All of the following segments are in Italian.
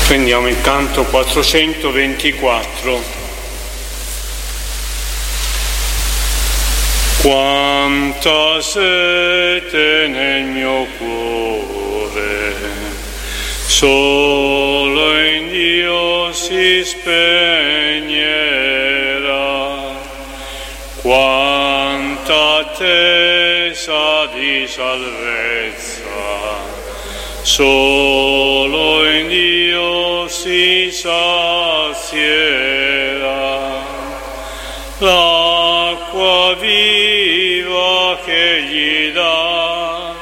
Prendiamo il canto 424. Quanta sete nel mio cuore, solo in Dio si spegnerà. Quanta attesa di salvezza, solo in Dio si sazierà. L'acqua viva che gli dà,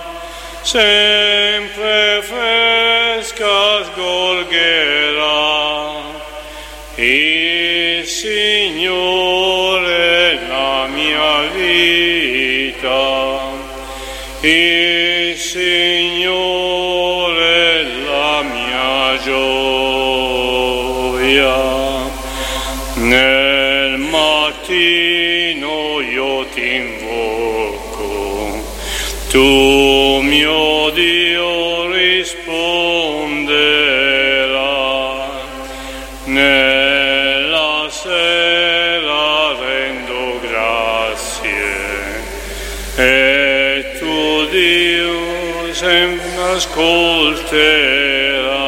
sempre fresca sgorgerà. Il Signore è la mia vita, il Signore è la mia gioia. Nel mattino io ti invoco, tu mio Dio risponderai. Nella sera rendo grazie e tu Dio sempre ascolterai.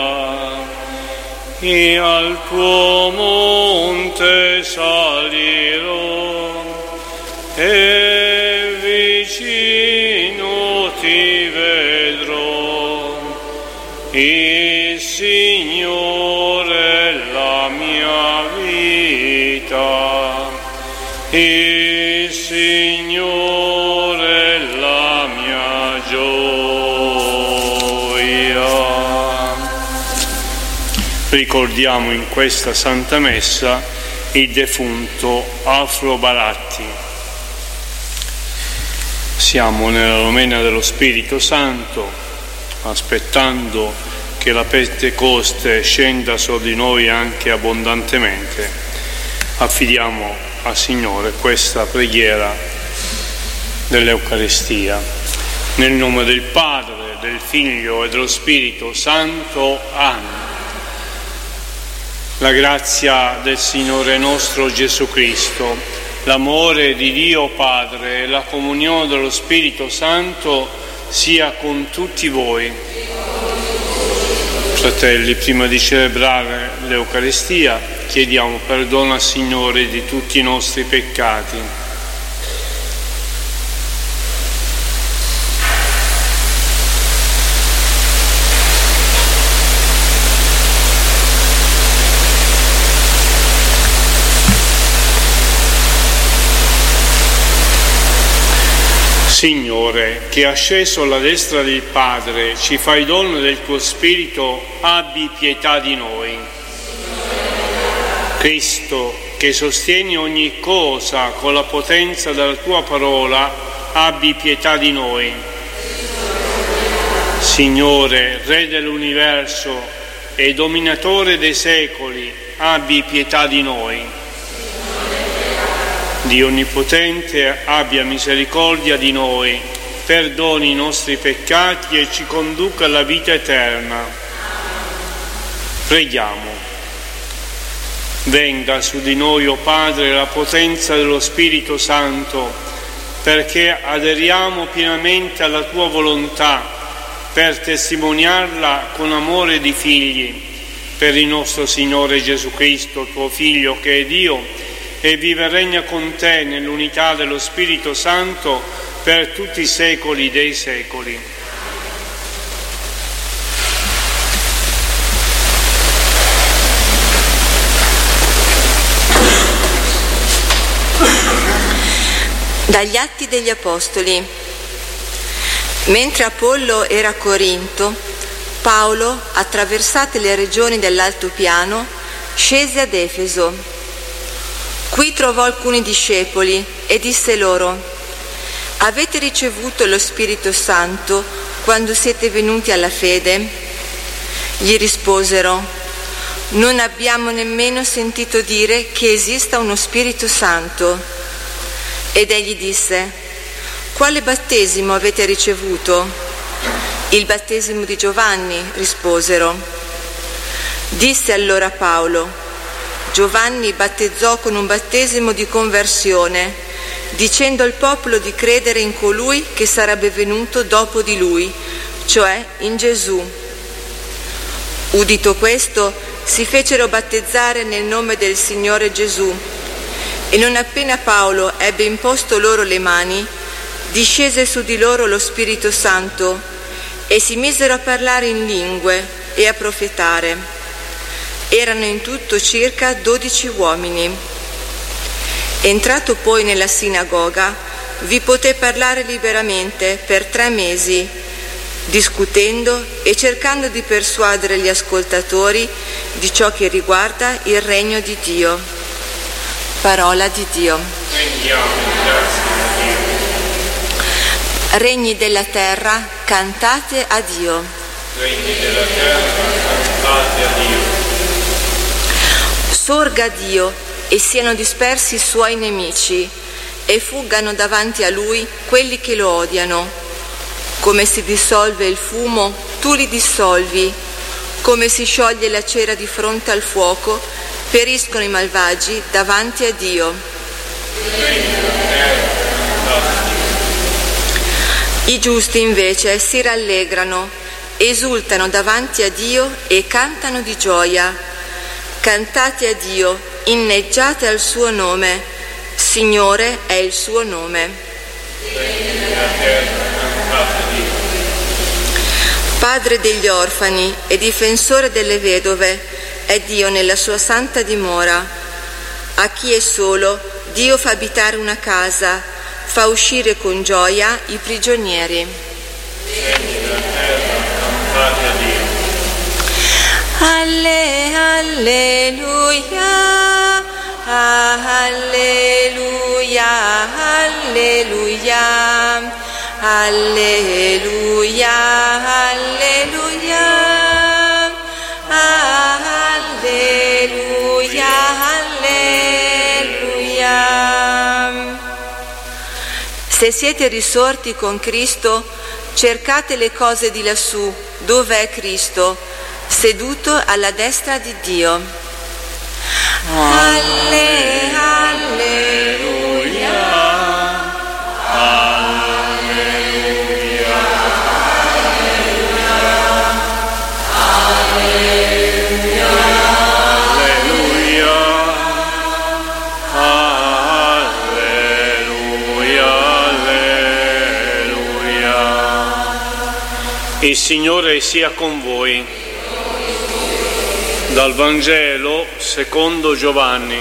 E al tuo monte salirò e vicino ti vedrò. Il Signore è la mia vita, il Signore è la mia gioia. Ricordiamo in questa Santa Messa il defunto Alfio Baratti. Siamo nella Novena dello Spirito Santo, aspettando che la Pentecoste scenda su di noi anche abbondantemente. Affidiamo al Signore questa preghiera dell'Eucaristia. Nel nome del Padre, del Figlio e dello Spirito Santo. Amen. La grazia del Signore nostro Gesù Cristo, l'amore di Dio Padre e la comunione dello Spirito Santo sia con tutti voi. Fratelli, prima di celebrare l'Eucaristia, chiediamo perdono al Signore di tutti i nostri peccati. Signore, che asceso alla destra del Padre ci fai dono del tuo Spirito, abbi pietà di noi. Cristo, che sostieni ogni cosa con la potenza della tua parola, abbi pietà di noi. Signore, Re dell'universo e dominatore dei secoli, abbi pietà di noi. Dio Onnipotente, abbia misericordia di noi, perdoni i nostri peccati e ci conduca alla vita eterna. Preghiamo. Venga su di noi, o Padre, la potenza dello Spirito Santo, perché aderiamo pienamente alla tua volontà, per testimoniarla con amore di figli, per il nostro Signore Gesù Cristo, tuo Figlio, che è Dio, e vive e regna con te nell'unità dello Spirito Santo per tutti i secoli dei secoli. Dagli Atti degli Apostoli. Mentre Apollo era a Corinto, Paolo, attraversate le regioni dell'altopiano, scese ad Efeso. Qui trovò alcuni discepoli e disse loro: avete ricevuto lo Spirito Santo quando siete venuti alla fede? Gli risposero: non abbiamo nemmeno sentito dire che esista uno Spirito Santo. Ed egli disse: quale battesimo avete ricevuto? Il battesimo di Giovanni, risposero. Disse allora Paolo: Giovanni battezzò con un battesimo di conversione, dicendo al popolo di credere in colui che sarebbe venuto dopo di lui, cioè in Gesù. Udito questo, si fecero battezzare nel nome del Signore Gesù. E non appena Paolo ebbe imposto loro le mani, discese su di loro lo Spirito Santo e si misero a parlare in lingue e a profetare. Erano in tutto circa 12 uomini. Entrato poi nella sinagoga, vi poté parlare liberamente per 3 mesi, discutendo e cercando di persuadere gli ascoltatori di ciò che riguarda il regno di Dio. Parola di Dio. Regni della terra, cantate a Dio. Regni della terra, cantate a Dio. Sorga Dio e siano dispersi i suoi nemici e fuggano davanti a lui quelli che lo odiano. Come si dissolve il fumo, tu li dissolvi. Come si scioglie la cera di fronte al fuoco, periscono i malvagi davanti a Dio. I giusti invece si rallegrano, esultano davanti a Dio e cantano di gioia. Cantate a Dio, inneggiate al suo nome, Signore è il suo nome. Padre degli orfani e difensore delle vedove è Dio nella sua santa dimora. A chi è solo, Dio fa abitare una casa, fa uscire con gioia i prigionieri. Alleluia, alleluia, alleluia, alleluia, alleluia, alleluia, alleluia. Se siete risorti con Cristo, cercate le cose di lassù, dove è Cristo, seduto alla destra di Dio. Alleluia, alleluia, alleluia, alleluia, alleluia. Il Signore sia con voi. Dal Vangelo secondo Giovanni.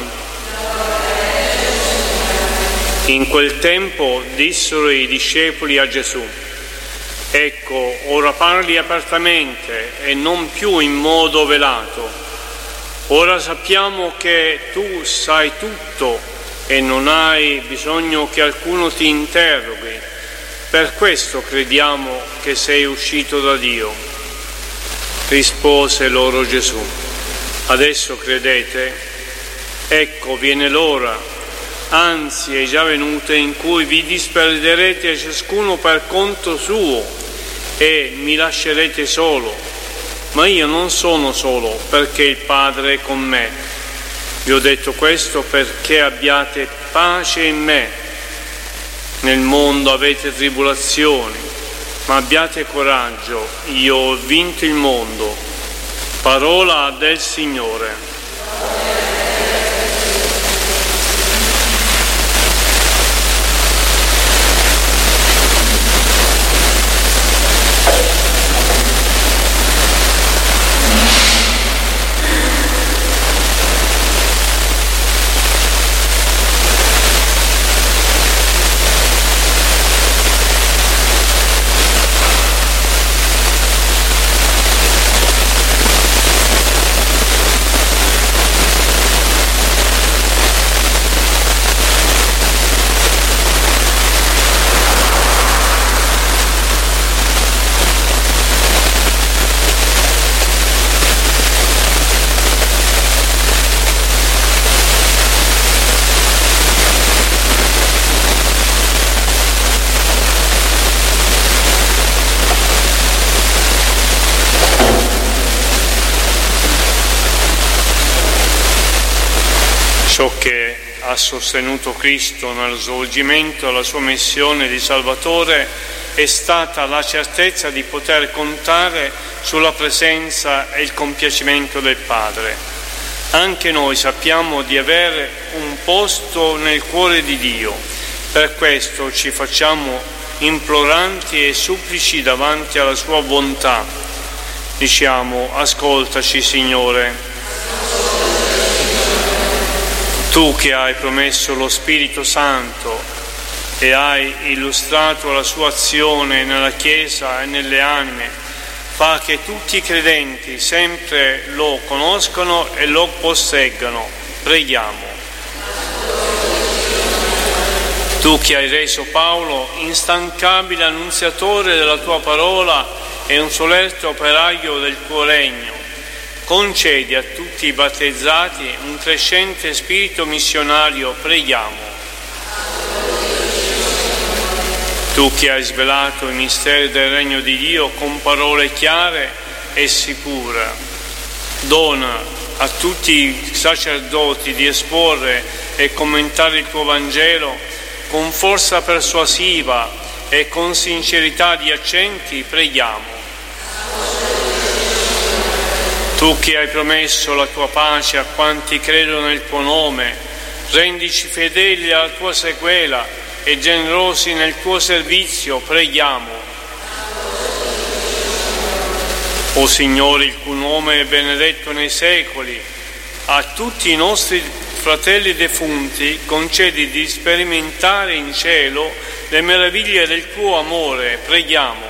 In quel tempo dissero i discepoli a Gesù: ecco, ora parli apertamente e non più in modo velato. Ora sappiamo che tu sai tutto e non hai bisogno che qualcuno ti interroghi. Per questo crediamo che sei uscito da Dio. Rispose loro Gesù: adesso credete? Ecco, viene l'ora, anzi è già venuta, in cui vi disperderete ciascuno per conto suo e mi lascerete solo. Ma io non sono solo, perché il Padre è con me. Vi ho detto questo perché abbiate pace in me. Nel mondo avete tribolazioni, ma abbiate coraggio, io ho vinto il mondo. Parola del Signore. ha sostenuto Cristo nello svolgimento della sua missione di Salvatore è stata la certezza di poter contare sulla presenza e il compiacimento del Padre. Anche noi sappiamo di avere un posto nel cuore di Dio, per questo ci facciamo imploranti e supplici davanti alla sua bontà. Diciamo: ascoltaci, Signore. Tu che hai promesso lo Spirito Santo e hai illustrato la sua azione nella Chiesa e nelle anime, fa che tutti i credenti sempre lo conoscano e lo posseggano. Preghiamo. Tu che hai reso Paolo instancabile annunziatore della tua parola e un solerte operaio del tuo regno, concedi a tutti i battezzati un crescente spirito missionario. Preghiamo. Tu che hai svelato i misteri del regno di Dio con parole chiare e sicure, dona a tutti i sacerdoti di esporre e commentare il tuo Vangelo con forza persuasiva e con sincerità di accenti. Preghiamo. Tu che hai promesso la tua pace a quanti credono nel tuo nome, rendici fedeli alla tua sequela e generosi nel tuo servizio. Preghiamo. O Signore, il cui nome è benedetto nei secoli, a tutti i nostri fratelli defunti concedi di sperimentare in cielo le meraviglie del tuo amore. Preghiamo.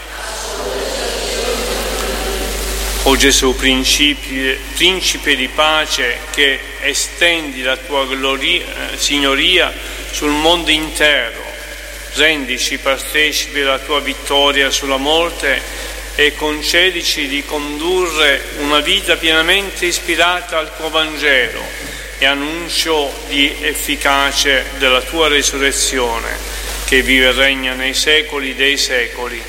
O Gesù, principe di pace, che estendi la tua signoria sul mondo intero, rendici partecipi della tua vittoria sulla morte e concedici di condurre una vita pienamente ispirata al tuo Vangelo e annuncio di efficace della tua resurrezione, che vive e regna nei secoli dei secoli.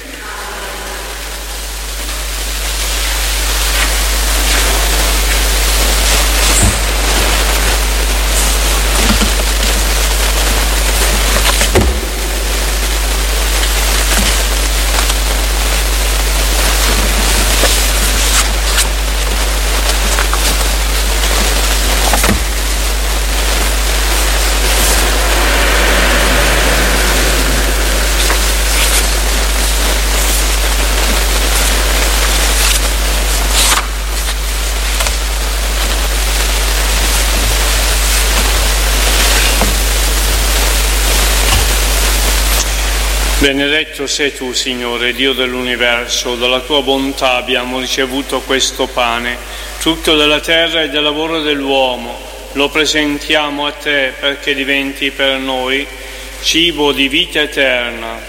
Benedetto sei tu, Signore, Dio dell'universo, dalla tua bontà abbiamo ricevuto questo pane, frutto della terra e del lavoro dell'uomo. Lo presentiamo a te perché diventi per noi cibo di vita eterna.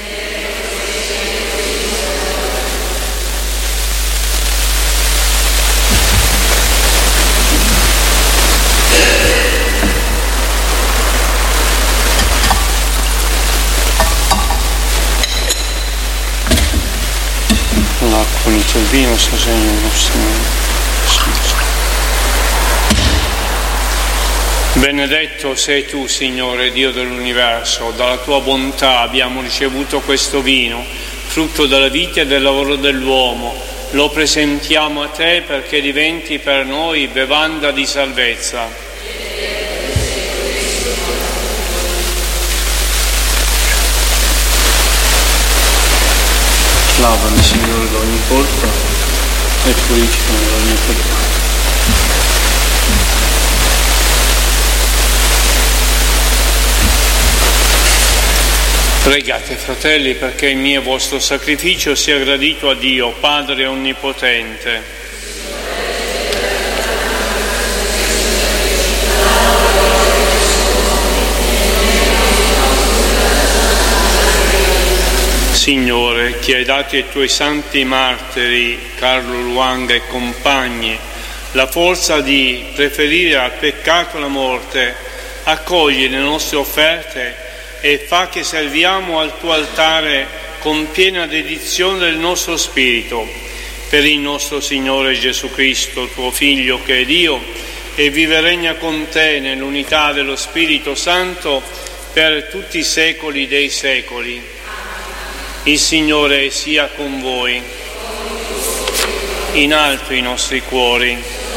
Con il vino sosegno nostro. Benedetto sei tu, Signore, Dio dell'universo, dalla tua bontà abbiamo ricevuto questo vino, frutto della vita e del lavoro dell'uomo. Lo presentiamo a te perché diventi per noi bevanda di salvezza. Lavami, Signore, da ogni colpa e purificami da ogni peccato. Pregate, fratelli, perché il mio e vostro sacrificio sia gradito a Dio, Padre Onnipotente. Signore, che hai dato ai tuoi santi martiri, Carlo Luanga e compagni, la forza di preferire al peccato la morte, accogli le nostre offerte e fa che serviamo al tuo altare con piena dedizione del nostro spirito. Per il nostro Signore Gesù Cristo, tuo Figlio che è Dio, e vive e regna con te nell'unità dello Spirito Santo per tutti i secoli dei secoli. Il Signore sia con voi. In alto i nostri cuori.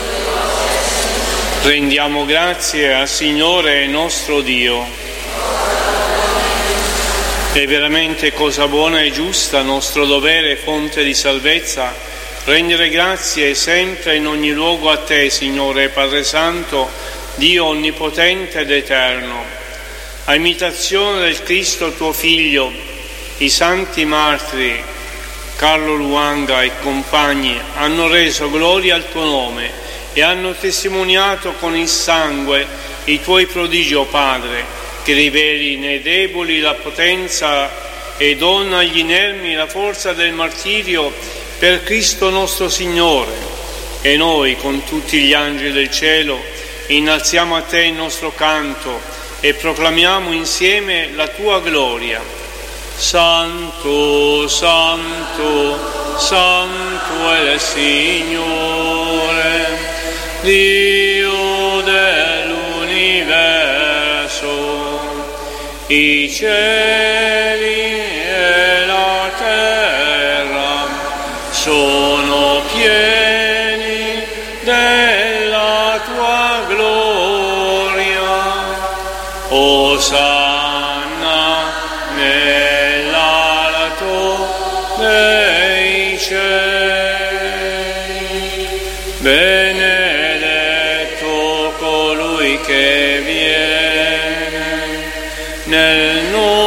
Rendiamo grazie al Signore nostro Dio. È veramente cosa buona e giusta, nostro dovere e fonte di salvezza, rendere grazie sempre in ogni luogo a te, Signore Padre Santo, Dio onnipotente ed eterno. A imitazione del Cristo tuo Figlio, i santi martiri Carlo Luanga e compagni hanno reso gloria al tuo nome e hanno testimoniato con il sangue i tuoi prodigi, o Padre, che riveli nei deboli la potenza e dona agli inermi la forza del martirio per Cristo nostro Signore. E noi, con tutti gli angeli del cielo, innalziamo a te il nostro canto e proclamiamo insieme la tua gloria. Santo, Santo, Santo è il Signore, Dio dell'universo, i cieli e la terra sono pieni della tua gloria. Osanna nell'alto dei cieli. Benedetto colui che viene nel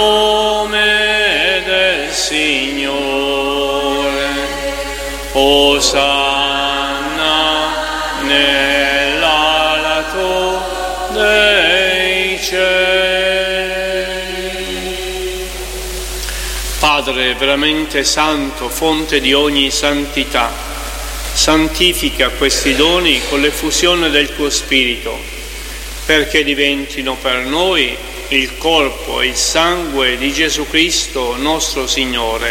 nome del Signore. Osanna nell'alto dei cieli. Padre veramente santo, fonte di ogni santità, santifica questi doni con l'effusione del tuo Spirito, perché diventino per noi il corpo e il sangue di Gesù Cristo nostro Signore.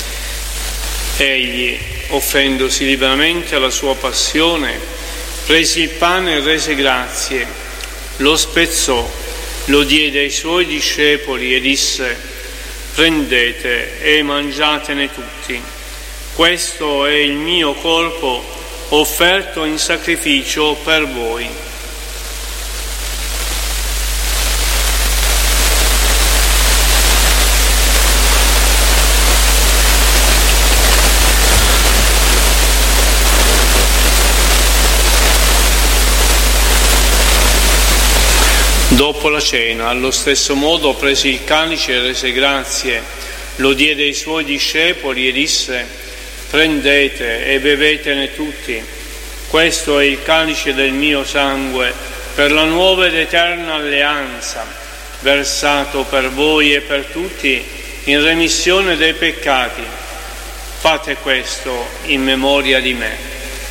Egli, offrendosi liberamente alla sua passione, prese il pane e rese grazie, lo spezzò, lo diede ai suoi discepoli e disse: prendete e mangiatene tutti. Questo è il mio corpo offerto in sacrificio per voi. Dopo la cena, allo stesso modo, prese il calice e rese grazie, lo diede ai suoi discepoli e disse: prendete e bevetene tutti. Questo è il calice del mio sangue per la nuova ed eterna alleanza, versato per voi e per tutti in remissione dei peccati. Fate questo in memoria di me.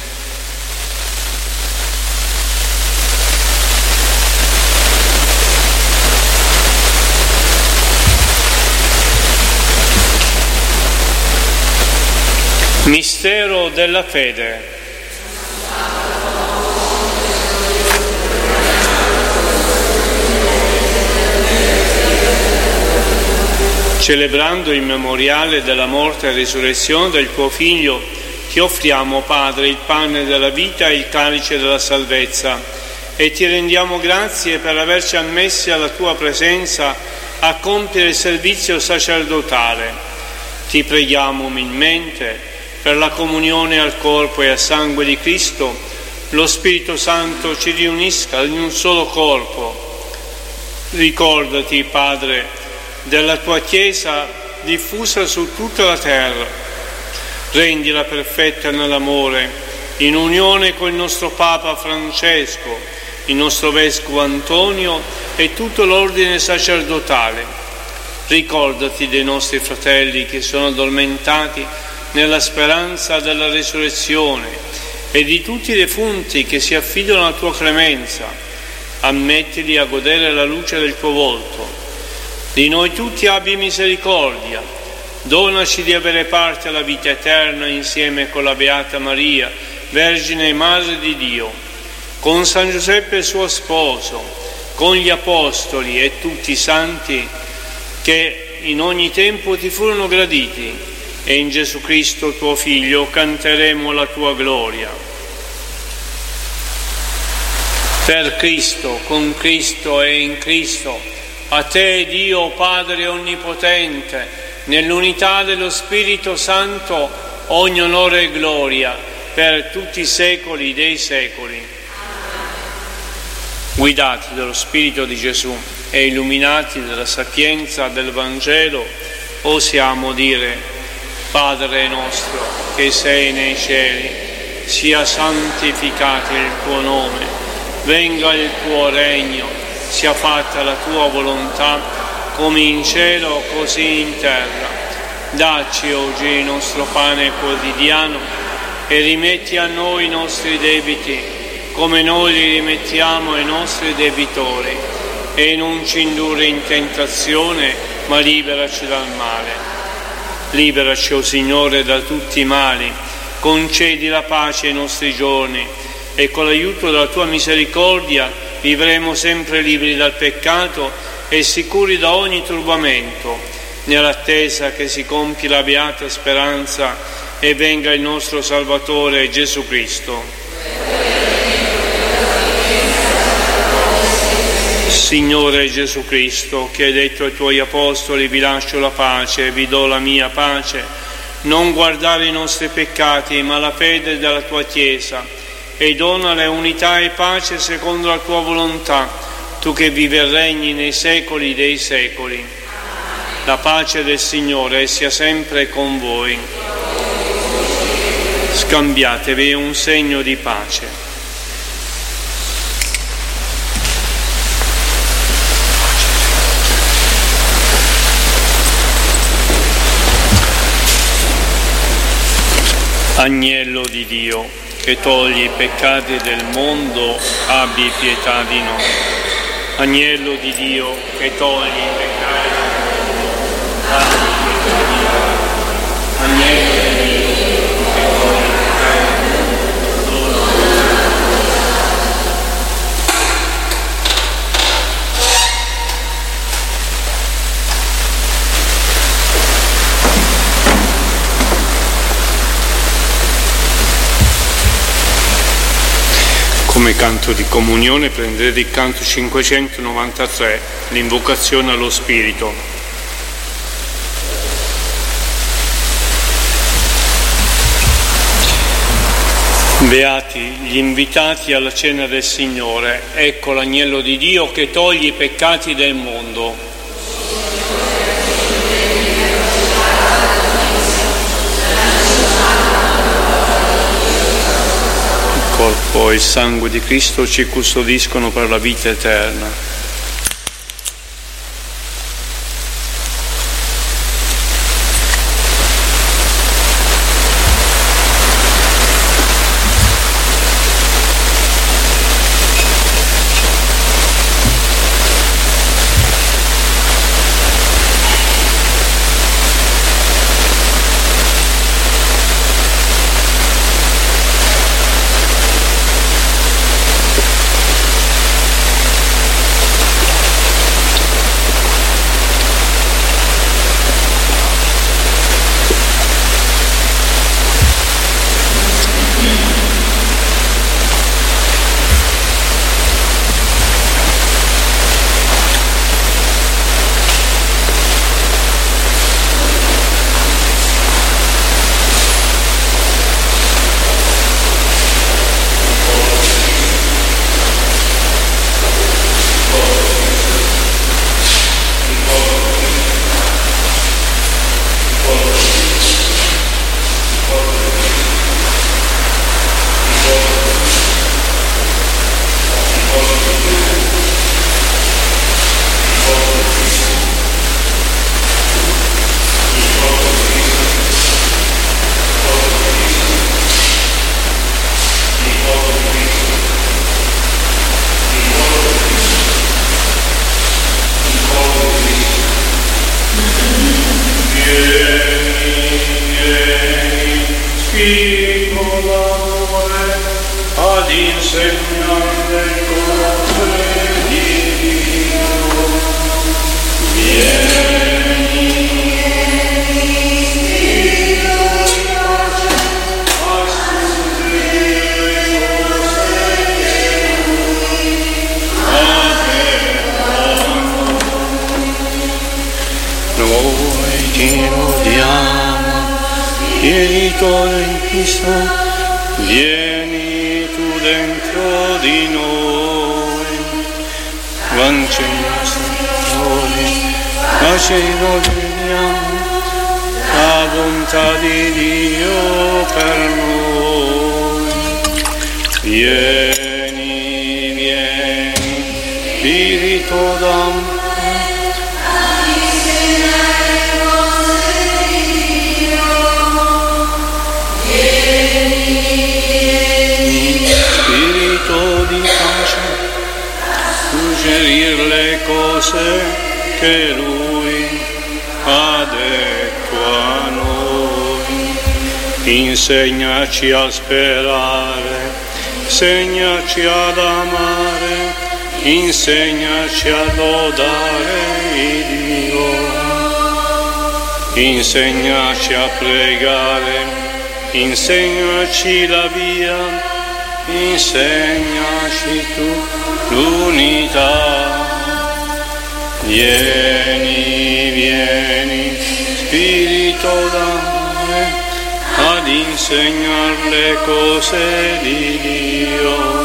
Mistero della fede. Celebrando il memoriale della morte e risurrezione del tuo Figlio, ti offriamo, Padre, il pane della vita e il calice della salvezza, e ti rendiamo grazie per averci ammessi alla tua presenza a compiere il servizio sacerdotale. Ti preghiamo umilmente per la comunione al corpo e al sangue di Cristo, lo Spirito Santo ci riunisca in un solo corpo. Ricordati, Padre, della tua Chiesa diffusa su tutta la terra. Rendila perfetta nell'amore, in unione con il nostro Papa Francesco, il nostro Vescovo Antonio e tutto l'ordine sacerdotale. Ricordati dei nostri fratelli che sono addormentati nella speranza della risurrezione e di tutti i defunti che si affidano alla tua clemenza. Ammettili a godere la luce del tuo volto. Di noi tutti abbi misericordia. Donaci di avere parte alla vita eterna insieme con la Beata Maria, Vergine e Madre di Dio, con San Giuseppe suo sposo, con gli apostoli e tutti i santi che in ogni tempo ti furono graditi, e in Gesù Cristo tuo Figlio canteremo la tua gloria. Per Cristo, con Cristo e in Cristo, a te Dio Padre Onnipotente, nell'unità dello Spirito Santo, ogni onore e gloria per tutti i secoli dei secoli. Guidati dallo Spirito di Gesù e illuminati dalla sapienza del Vangelo, osiamo dire: Padre nostro che sei nei cieli, sia santificato il tuo nome, venga il tuo regno, sia fatta la tua volontà, come in cielo così in terra. Dacci oggi il nostro pane quotidiano e rimetti a noi i nostri debiti, come noi li rimettiamo ai nostri debitori, e non ci indurre in tentazione, ma liberaci dal male. Liberaci, o Signore, da tutti i mali, concedi la pace ai nostri giorni, e con l'aiuto della tua misericordia vivremo sempre liberi dal peccato e sicuri da ogni turbamento, nell'attesa che si compia la beata speranza e venga il nostro Salvatore Gesù Cristo. Signore Gesù Cristo, che hai detto ai tuoi apostoli: vi lascio la pace e vi do la mia pace, non guardare i nostri peccati ma la fede della tua Chiesa, e donale unità e pace secondo la tua volontà, tu che vivi e regni nei secoli dei secoli. La pace del Signore sia sempre con voi. Scambiatevi un segno di pace. Agnello di Dio, che togli i peccati del mondo, abbi pietà di noi. Agnello di Dio, che togli i peccati del mondo, abbi pietà di noi. Agnello di Dio, che togli i peccati del mondo, Come canto di comunione prendete il canto 593, l'invocazione allo Spirito. Beati gli invitati alla cena del Signore, ecco l'agnello di Dio che toglie i peccati del mondo. Il corpo e il sangue di Cristo ci custodiscono per la vita eterna. Spirito d'amore, ad insegnare noi ti lodiamo, Spirito del Cristo, vieni tu dentro di noi, Vangelo Signore, pace vogliamo, la bontà di Dio per noi. Vieni, vieni, Spirito d'amore, Spirito di pace, suggerir le cose che Lui ha detto a noi. Insegnaci a sperare, insegnaci ad amare, insegnaci a lodare Dio. Insegnaci a pregare, insegnaci la via, insegnaci tu l'unità. Vieni, vieni, Spirito d'amore, ad insegnar le cose di Dio.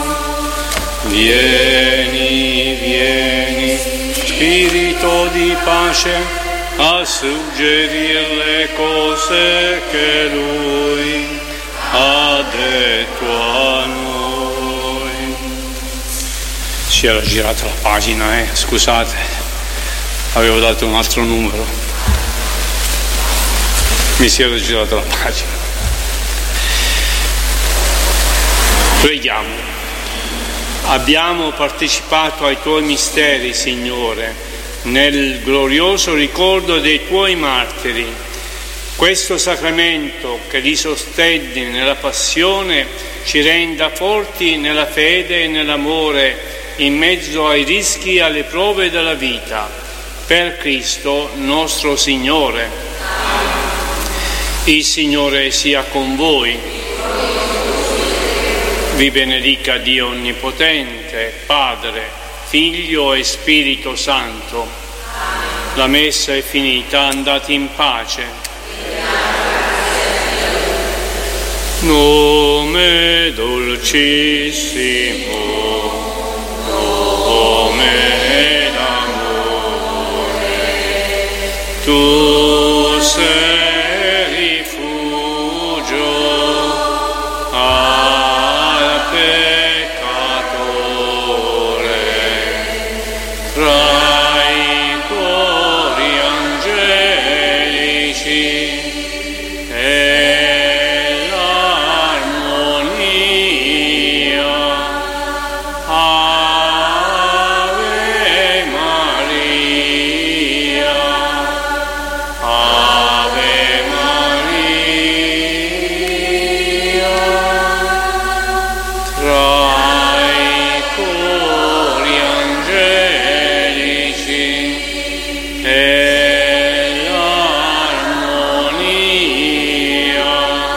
Vieni, vieni, Spirito di pace, a suggerir le cose che Lui ha detto a noi. Si era girata la pagina, scusate, avevo dato un altro numero, mi si era girata la pagina. Preghiamo. Abbiamo partecipato ai Tuoi misteri, Signore, nel glorioso ricordo dei Tuoi martiri. Questo sacramento che li sostenne nella passione ci renda forti nella fede e nell'amore in mezzo ai rischi e alle prove della vita. Per Cristo nostro Signore. Il Signore sia con voi. Vi benedica Dio Onnipotente, Padre, Figlio e Spirito Santo. La messa è finita, andate in pace. Nome dolcissimo, nome d'amore, tu sei rifugio al peccatore, tra i cori angelici e l'armonia. Ave Maria, Ave Maria, tra i cori angelici e l'armonia.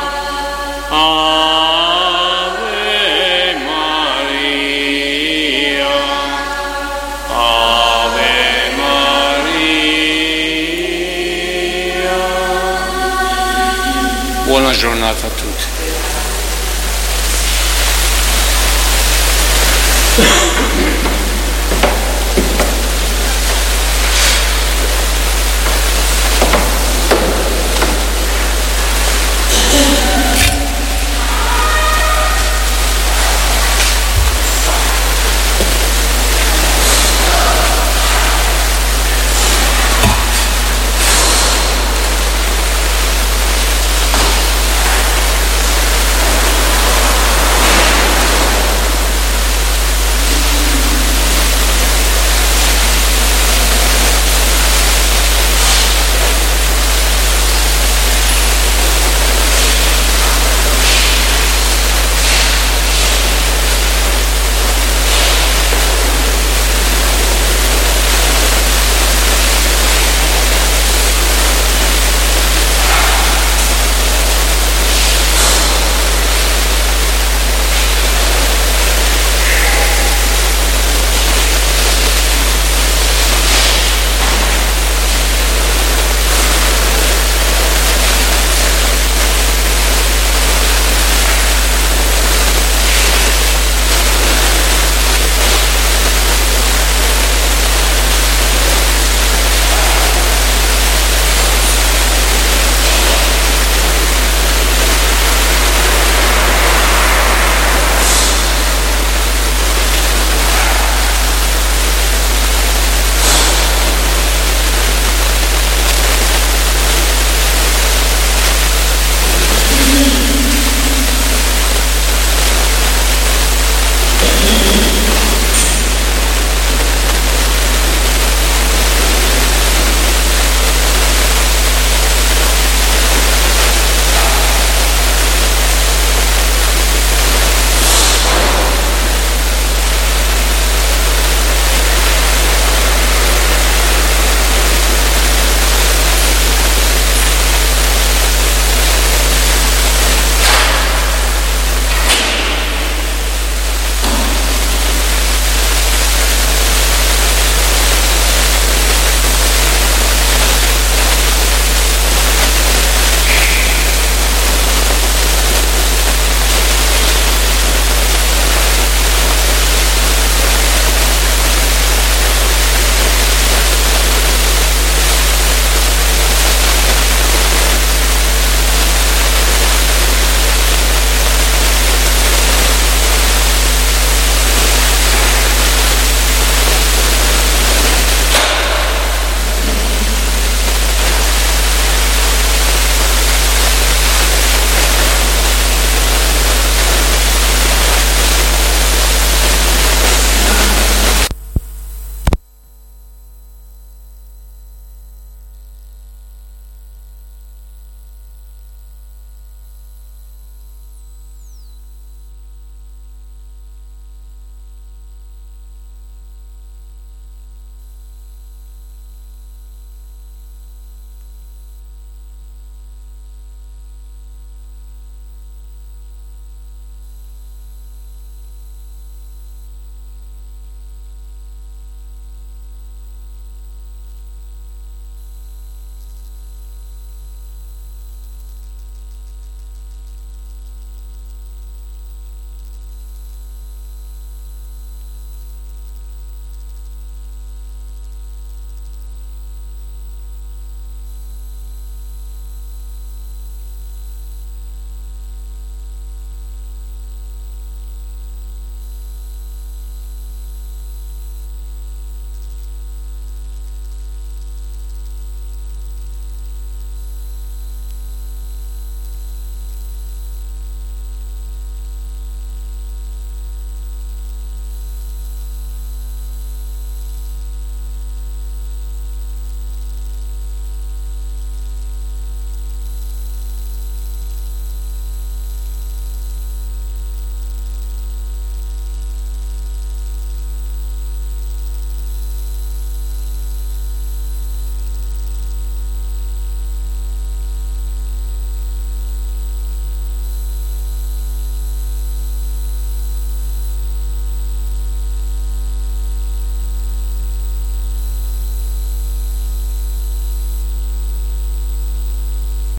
Ave Maria, Ave Maria. Buona giornata a tutti.